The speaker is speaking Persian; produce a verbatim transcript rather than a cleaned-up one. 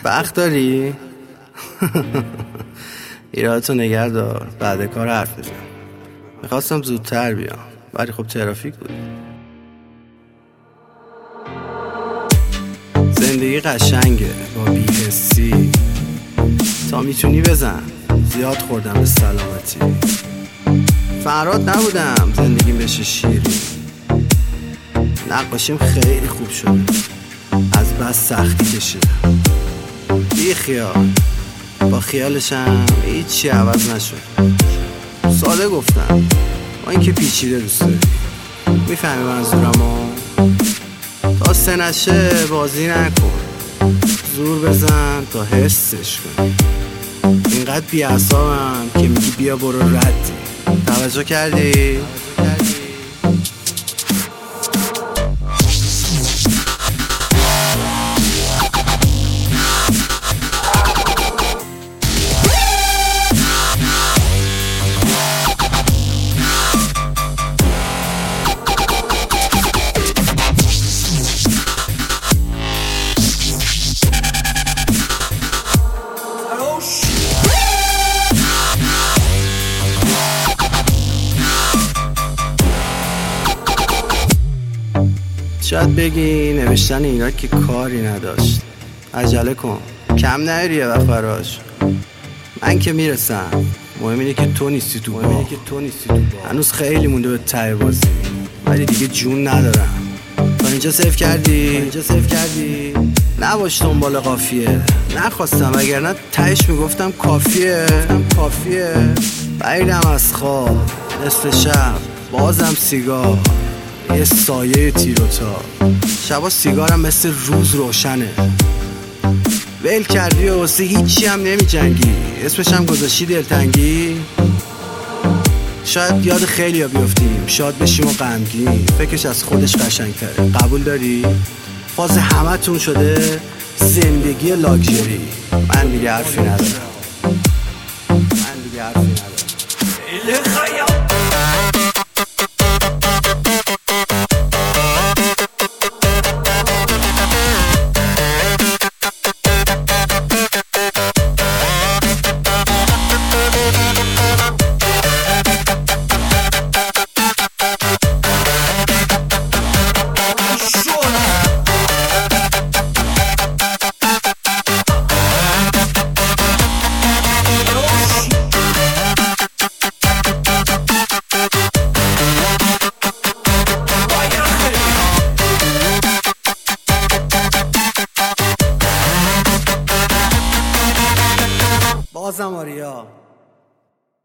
وقت داری؟ ایرادتو نگه دار، بعد کار حرف میزنم. میخواستم زودتر بیام ولی خب ترافیک بود. زندگی قشنگه با بی‌حسی، تا میتونی بزن، زیاد خوردم به سلامتی. فراد نبودم زندگیم بشه شیرین، نقاشیم خیلی خوب شده، از بس سختی کشیدم. بی خیال با خیالشم هیچی عوض نشد. ساده گفتم با اینکه پیچیده دوست داری. میفهمی منظورمو؟ تا سه نشه بازی نکن، زور بزن تا حسش کنی. اینقدر بی اعصابم که میگی بیا برو ردی. توجه کردی؟ شاید بگی نوشتن اینا که کاری نداشت، عجله کن، کم نیاری یه وقت براش. من که میرسم، مهم اینه که تو نیستی تو با. هنوز خیلی مونده به ته بازی، ولی دیگه جون ندارم. تا اینجا سیف کردی؟ تا اینجا سیف کردی؟ نباش دنبال قافیه، نخواستم وگرنه تهش میگفتم کافیه. کافیه بعیدم از خواب، نصف شب بازم سیگار، یه سایه تیروتا. شبا سیگارم مثل روز روشنه. ول کردی و واسه هیچی هم نمی جنگی، اسمش هم گذاشتی دلتنگی. شاید یاد خیلی ها بیافتیم، شاد بشیم و غمگین، فکرش از خودش قشنگ تره. قبول داری؟ فاز همه تون شده زندگی لاکچری. من دیگه حرفی ندارم، من دیگه حرفی ندارم. بازم آریا